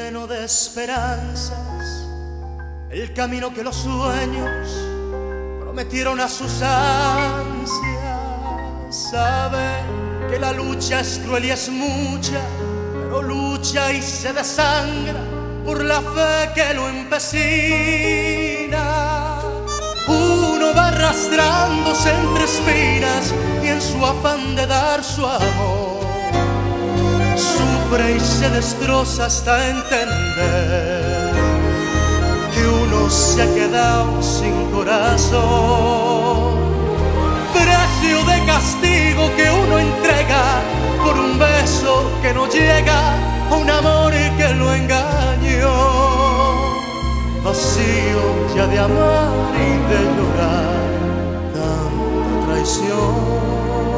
lleno de esperanzas, el camino que los sueños prometieron a sus ansias. Sabe que la lucha es cruel y es mucha, pero lucha y se desangra por la fe que lo empecina. Uno va arrastrándose entre espinas y en su afán de dar su amor sufre y se destroza hasta entender que uno se ha quedado sin corazón. Precio de castigo que uno entrega por un beso que no llega, a un amor que lo engañó. Vacío ya de amar y de llorar tanta traición.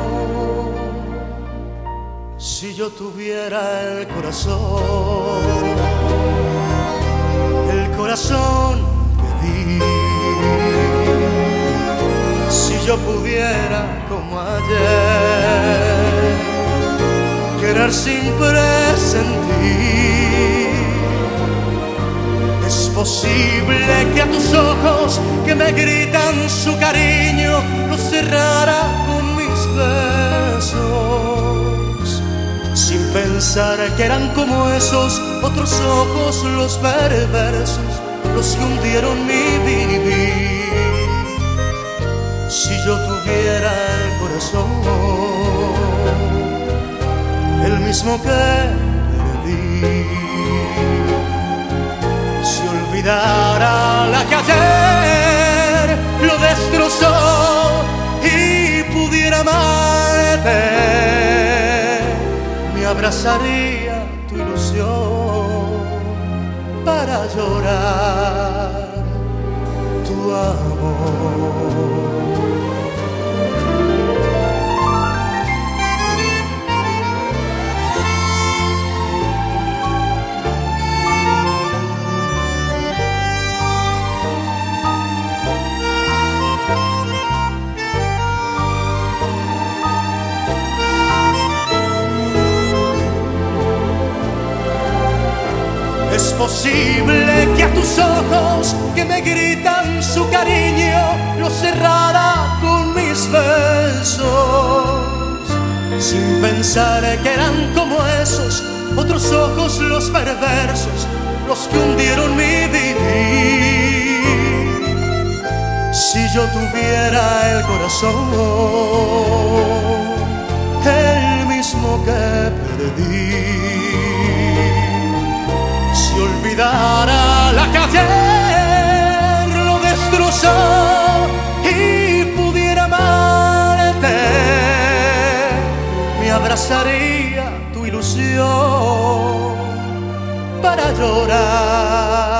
Si yo tuviera el corazón que di, si yo pudiera como ayer querer sin presentir, es posible que a tus ojos que me gritan su cariño los cerrara con mis besos, sin pensar que eran como esos otros ojos los perversos, los que hundieron mi vivir. Si yo tuviera el corazón, el mismo que perdí, si olvidara la que ayer lo destrozó y pudiera amarte, me abrazaría tu ilusión para llorar tu amor. Es posible que a tus ojos que me gritan su cariño los cerrara con mis besos, sin pensar que eran como esos otros ojos los perversos, los que hundieron mi vivir. Si yo tuviera el corazón, el mismo que perdí, si olvidara la que ayer lo destrozó y pudiera amarte, me abrazaría tu ilusión para llorar